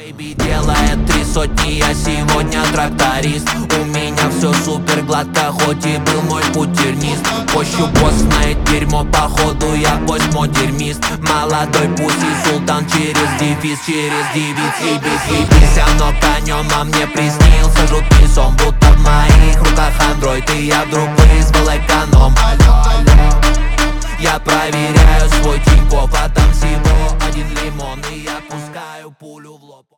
Бэйби делает 3 сотни, я сегодня тракторист. У меня все супер гладко, хоть и был мой путь тернист. Пощу постное дерьмо, походу я постмодернист. Молодой пусть и султан через дефис, через ебись. Оно конем, а мне приснился жуткий сон, будто в моих руках андроид, и я вдруг вызвал эконом. Я проверяю свой Тинькофф, а там всего один лимон, и я пускаю пулю в лоб.